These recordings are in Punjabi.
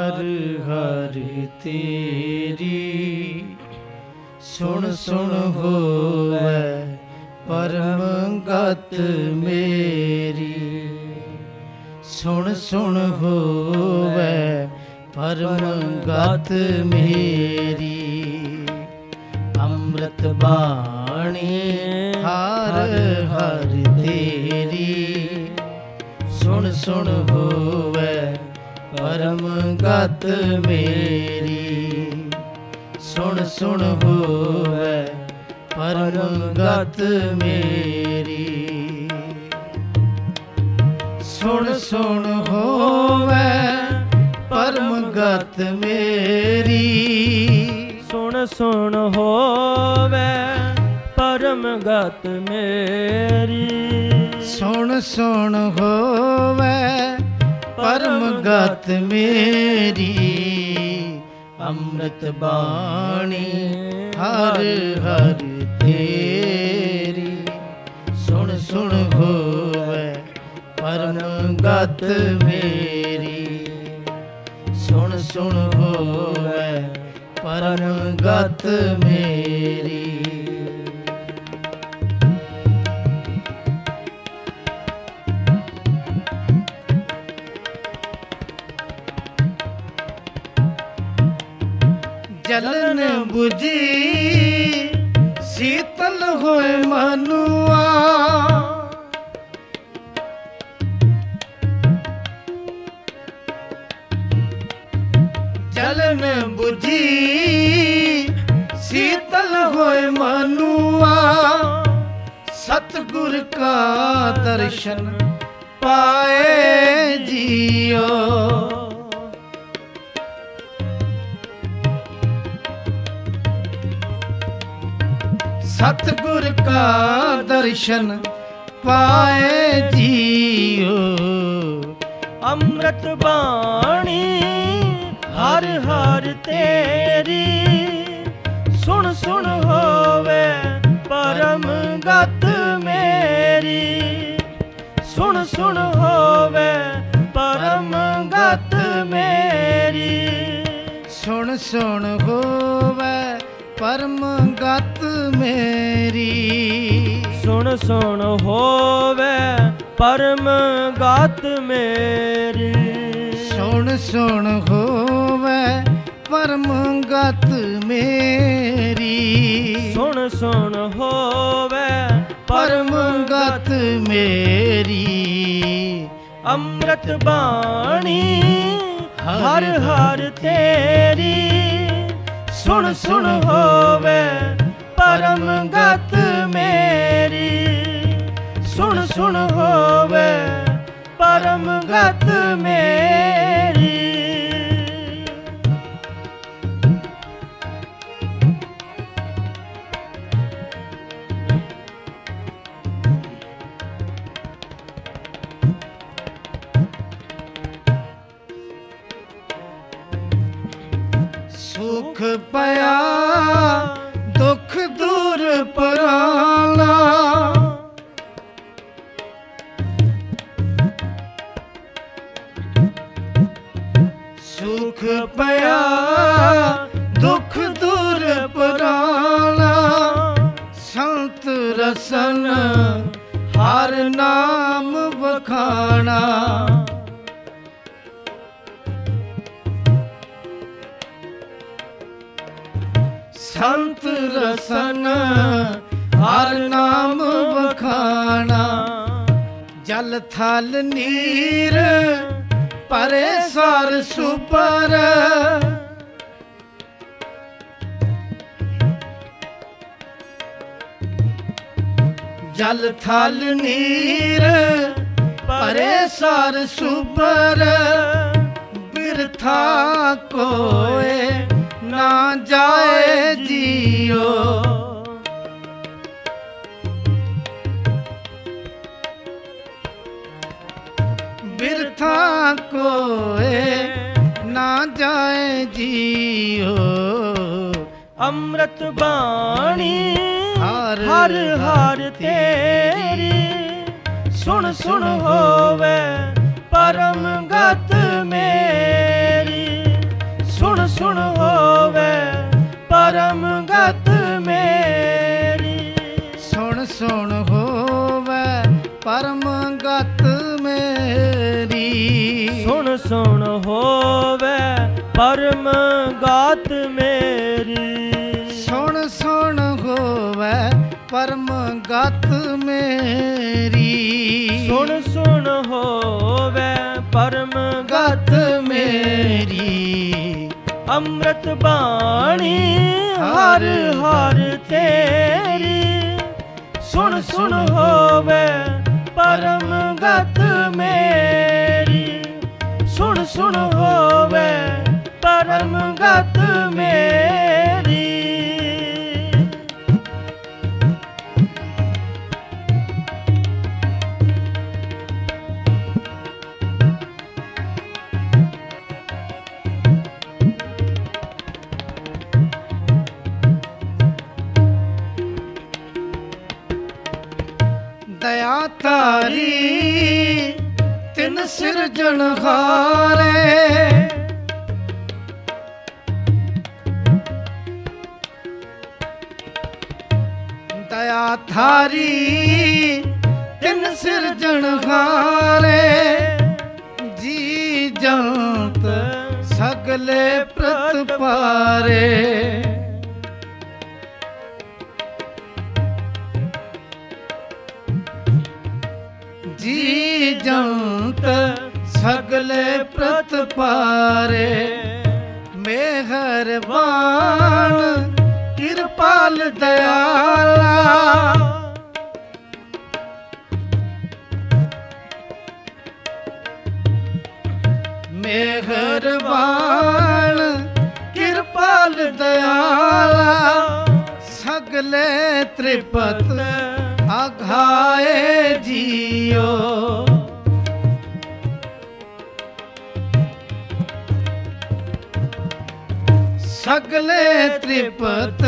ਹਰ ਹਰ ਤੇਰੀ ਸੁਣ ਸੁਣ ਹੋਵੇ ਪਰਮ ਗਤ ਮੇਰੀ। ਸੁਣ ਸੁਣ ਹੋਵੇ ਪਰਮ ਗਤ ਮੇਰੀ। ਅੰਮ੍ਰਿਤ ਬਾਣੀ ਹਰ ਹਰ ਤੇਰੀ ਸੁਣ ਸੁਣ ਹੋਵੇ ਪਰਮ ਗਤ ਮੇਰੀ। ਸੁਣ ਸੁਣ ਹੋਵੇ ਪਰਮ ਗਤ ਮੇਰੀ। ਸੁਣ ਸੁਣ ਹੋਵੇ ਪਰਮ ਗਤ ਮੇਰੀ। ਸੁਣ ਸੁਣ ਹੋਵੇ ਪਰਮ ਗਤ ਮੇਰੀ। ਸੁਣ ਸੁਣ ਹੋਵੇ ਪਰਮ ਗਤ ਮੇਰੀ। ਅੰਮ੍ਰਿਤ ਬਾਣੀ ਹਰ ਹਰ ਤੇਰੀ ਸੁਣ ਸੁਣ ਹੋਵੇ ਪਰਮ ਗਤ ਮੇਰੀ। ਸੁਣ ਸੁਣ ਹੋਵੇ ਪਰਮ ਗਤ ਮੇਰੀ। ਜਲਨ 부ਜੀ ਸੀਤਲ ਹੋਏ ਮਨੁਆ। ਜਲਨ 부ਜੀ ਸੀਤਲ ਹੋਏ ਮਨੁਆ। ਸਤਿਗੁਰ ਕਾ ਦਰਸ਼ਨ ਪਾਏ ਜੀਓ। ਸਤਿਗੁਰ ਕਾ ਦਰਸ਼ਨ ਪਾਏ ਜੀਓ। ਅੰਮ੍ਰਿਤ ਬਾਣੀ ਹਰ ਹਰ ਤੇਰੀ ਸੁਣ ਸੁਣ ਹੋਵੇ ਪਰਮ ਗਤ ਮੇਰੀ। ਸੁਣ ਸੁਣ ਹੋਵੇ ਪਰਮ ਗਤ ਮੇਰੀ। ਸੁਣ ਸੁਣ ਹੋਵੇ ਪਰਮ ਗਤ ਮੇਰੀ। ਸੁਣ ਸੁਣ ਹੋਵੇ ਪਰਮ ਗਤ ਮੇਰੀ। ਸੁਣ ਸੁਣ ਹੋਵੇ ਪਰਮ ਗਤ ਮੇਰੀ। ਸੁਣ ਸੁਣ ਹੋਵੇ ਪਰਮ ਗਤ ਮੇਰੀ। ਅੰਮ੍ਰਿਤ ਬਾਣੀ ਹਰ ਹਰ ਤੇਰੀ ਸੁਣ ਸੁਣ ਹੋਵੇ ਪਰਮ ਗਤ ਮੇਰੀ। ਸੁਣ ਸੁਣ ਹੋਵੇ ਪਰਮ ਗਤ ਮੇਰੀ। ਸੁਖ ਪਿਆ ਦੁਖ ਦੂਰ ਪਰਾਲਾ। ਸੁਖ ਪਿਆ ਦੁਖ ਦੂਰ ਪਰਾਲਾ। ਸੰਤ ਰਸਨ ਹਰ ਨਾਮ ਵਖਾਣਾ। ਸੰਤ ਰਸਨ ਹਰ ਨਾਮ ਵਖਾਣਾ। ਜਲ ਥਲ ਨੀਰ ਪਰੇ ਸਰ ਸੁਪਰ। ਜਲ ਥਲ ਨੀਰ ਪਰੇ ਸਰ ਸੁਪਰ। ਬਿਰਥਾ ਕੋਏ ਨਾ ਜਾਏ ਜੀਓ। ਬਿਰਥਾ ਕੋਏ ਨਾ ਜਾਏ ਜੀਓ। ਅੰਮ੍ਰਿਤ ਬਾਣੀ ਹਰ ਹਰ ਹਰ ਤੇਰੀ ਸੁਣ ਸੁਣ ਹੋਵੇ ਪਰਮ ਗਤ ਮੇਰੀ। ਮੇਰੀ। ਸੁਣ ਸੁਣ ਹੋਵੇ ਪਰਮ ਗਾਤ ਮੇਰੀ। ਸੁਣ ਸੁਣ ਹੋਵੇ ਪਰਮ ਗਤ ਮੇਰੀ। ਸੁਣ ਸੁਣ ਹੋਵੇ ਪਰਮ ਗਤ ਮੇਰੀ। ਅੰਮ੍ਰਿਤ ਬਾਣੀ ਹਰ ਹਰ ਤੇਰੀ। ਸੁਣ ਸੁਣ ਹੋਵੇ ਪਰਮ ਗਤ ਮੇਰੀ। ਸੁਣ ਸੁਣ ਹੋਵੇ ਪਰਮ ਗਤ ਮੇਰੀ। ਦਇਆ ਤਾਰੀ ਤਿਨ ਸਿਰਜਣਹਾਰੇ। ਦਇਆ ਥਾਰੀ ਤਿਨ ਸਿਰਜਣਹਾਰੇ। ਜੀ ਜੰਤ ਸਗਲੇ ਪ੍ਰਤਪਾਰੇ। ਜੀ ਜੰਤ ਸਗਲੇ ਪ੍ਰਤਪਾਰੇ। ਮਿਹਰਬਾਨ ਕਿਰਪਾਲ ਦਇਆਲਾ। ਮਿਹਰਬਾਨ ਕਿਰਪਾਲ ਦਇਆਲਾ। ਸਗਲੇ ਤ੍ਰਿਪਤ ਅਘਾਏ ਜੀਓ। ਸਗਲੇ ਤ੍ਰਿਪਤ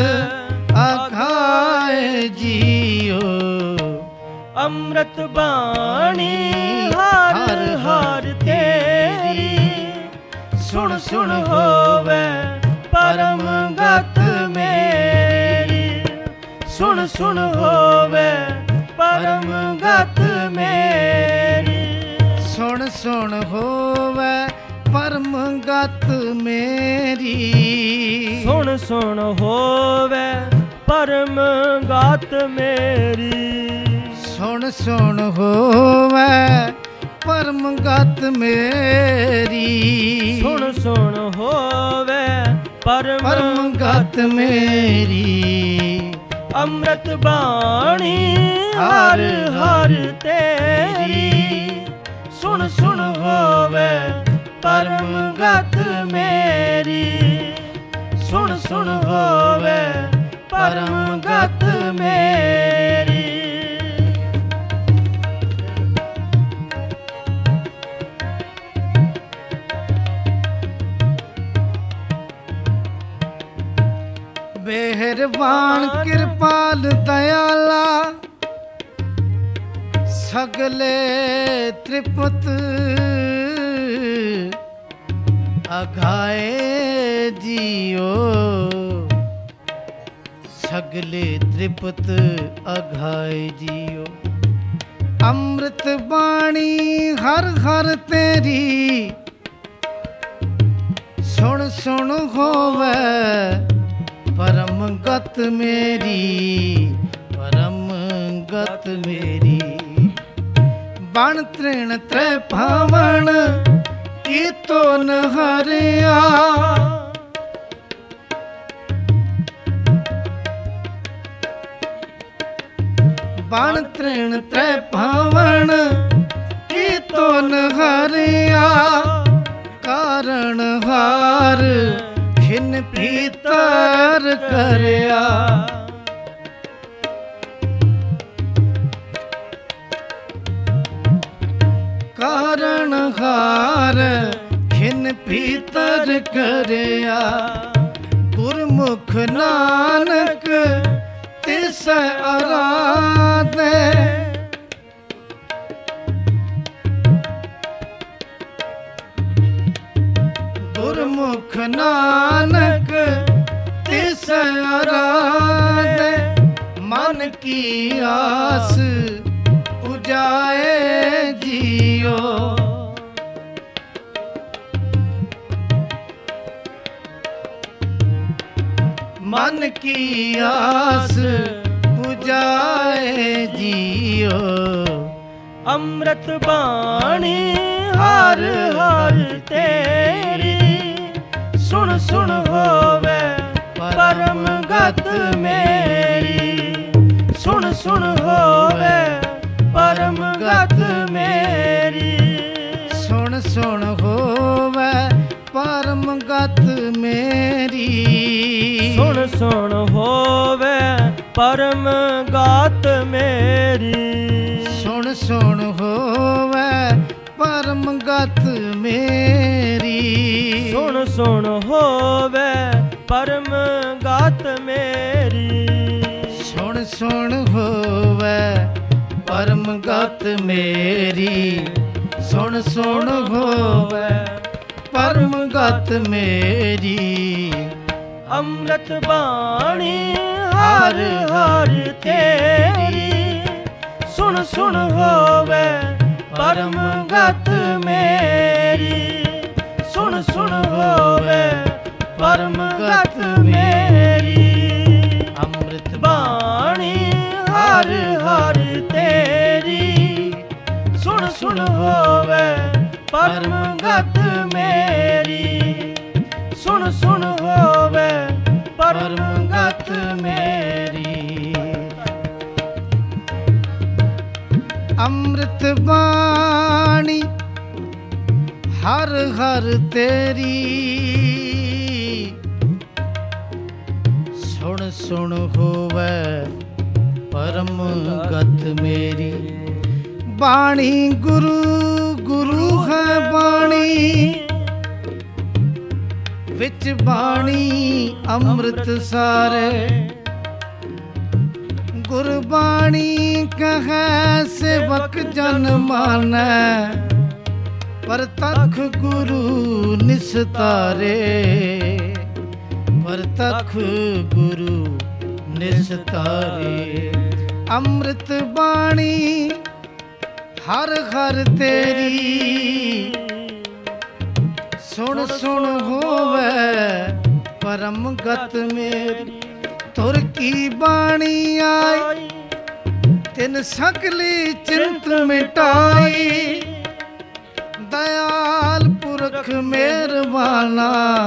ਅਘਾਏ ਜੀਓ। ਅੰਮ੍ਰਿਤ ਬਾਣੀ ਹਰ ਹਰ ਤੇਰੀ। ਸੁਣ ਸੁਣ ਹੋਵੇ ਪਰਮ ਗਤ ਮੇਰੀ। ਸੁਣ ਸੁਣ ਹੋਵੇ ਪਰਮ ਗਤ ਮੇਰੀ। ਸੁਣ ਸੁਣ ਹੋਵੇ ਪਰਮ ਗਤ ਮੇਰੀ। ਸੁਣ ਸੁਣ ਹੋਵੇ ਪਰਮ ਗਤ ਮੇਰੀ। ਸੁਣ ਸੁਣ ਹੋਵੇ ਪਰਮ ਗਤ ਮੇਰੀ। ਸੁਣ ਸੁਣ ਹੋਵੇ ਪਰਮ ਗਤ ਮੇਰੀ। ਅੰਮ੍ਰਿਤ ਬਾਣੀ ਹਰ ਹਰ ਤੇਰੀ। ਸੁਣ ਸੁਣ ਹੋਵੇ ਪਰਮ ਗਤ ਮੇਰੀ। ਸੁਣ ਸੁਣ ਹੋਵੇ ਪਰਮ ਗਤ ਮੇਰੀ। ਮਿਹਰਬਾਨ ਕਿਰਪਾਲ ਦਇਆਲਾ। ਸਗਲੇ ਤ੍ਰਿਪਤ ਅਘਾਏ ਜੀਓ। ਸਗਲੇ ਤ੍ਰਿਪਤ ਅਘਾਏ ਜੀਓ। ਅੰਮ੍ਰਿਤ ਬਾਣੀ ਹਰ ਹਰ ਤੇਰੀ। ਸੁਣ ਸੁਣ ਹੋਵੇ ਪਰਮ ਗਤ ਮੇਰੀ। ਪਰਮ ਗਤ ਮੇਰੀ। ਬਣ ਤ੍ਰਿਣ ਤ੍ਰੈ ਭਾਵਨ ਕੀਤੋ ਨ ਹਰਿਆ। ਬਣ ਤ੍ਰਿਣ ਤ੍ਰੈ ਭਾਵਨ ਕੀਤੋ ਨ ਹਰਿਆ। ਕਾਰਣ ਹਾਰ ਖਿਨ ਭੀਤਰ ਕਰਿਆ। ਕਾਰਣ ਹਾਰ ਖਿਨ ਭੀਤਰ ਕਰਿਆ। ਗੁਰਮੁਖ ਨਾਨਕ ਤਿਸ ਅਰਾਧੇ। ਗੁਰਮੁਖ ਨਾਨਕ ਤਿਸ ਅਰਾਧੇ। ਮਨ ਕੀ ਆਸ ਉਜਾਏ ਜੀਓ। की आस बुझाए जियो। अमृत बाणी हर हर तेरी, सुन सुन होवे परम गत मेरी, सुन सुन होवे परम गत मेरी, सुन सुन होवे परम गत मेरी, सुन सुन होवे परम गत मेरी, सुन सुन होवे परम गत मेरी, सुन सुन होवे परम गत मेरी, सुन सुन होवे परम गत मेरी, सुन सुन होवे परम गत मेरी। अमृत बाणी हर हर तेरी, सुन सुन होवे परम गत मेरी, सुन सुन होवे परम गत मेरी। अमृत बाणी हर हर तेरी, सुन सुन होवे परम गत मेरी, सुन सुन होवे परम गत मेरी। अमृत बाणी हर हर तेरी, सुन सुन होवे परम गत मेरी। बाणी गुरु गुरु है बाणी, विच बाणी अमृत सारे। गुरबाणी कहे सेवक जन मानै, परतख गुरु निस्तारे, परतख गुरु निस्तारे। अमृत बाणी हर हर तेरी, सुन सुन होवे परम गत मेरी। तुर की बाणी आई तिन सकली चिंत मिटाई, दयाल पुरख मेहरबाना,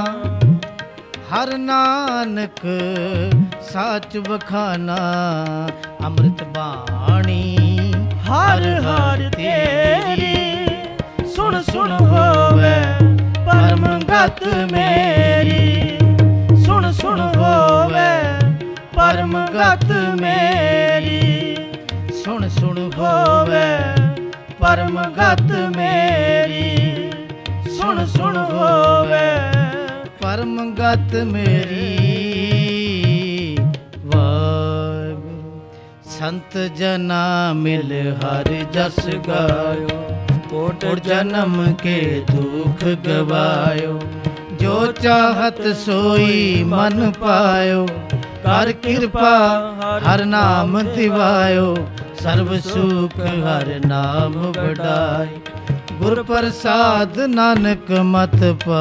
हर नानक साच बखाना। अमृत बाणी हर हर तेरी, सुन सुन होवे परम गत मेरी, सुन सुन होवे परम गत मेरी, सुन सुन होवे परम गत मेरी, सुन सुन होवे परम गत मेरी। वाहिगुरू संत जना मिल हर जस गायो, कोट जन्म के दुख गवायो। जो चाहत सोई मन पायो, कर कृपा हर नाम दिवायो। सर्व सुख हर नाम बढ़ाई, गुर प्रसाद नानक मत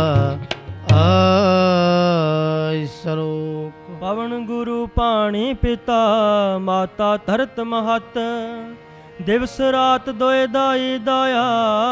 पाई सरोक। पवन गुरु पाणी पिता, माता धरत महत। दिवस रात दोए दाई दाया,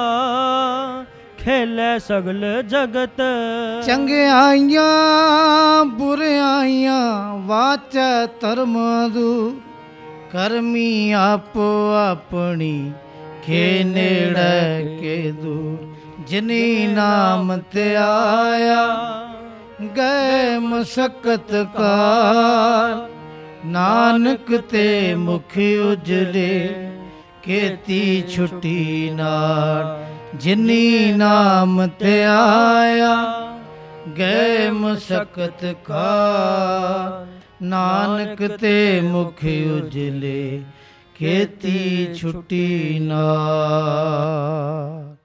खेले सगल जगत। चंगियाइयां बुरियाइयां वाचै धर्म दूर, करमी आपो अपनी के नेड़े के दूर। जिनी नाम ते आया गए मशक्कत काल, नानक ते मुख उजले केती छुट्टी नाल। जिनी नाम ते आया गए मशक्कत काल, नानक ते मुख उजले केती छुट्टी नाल।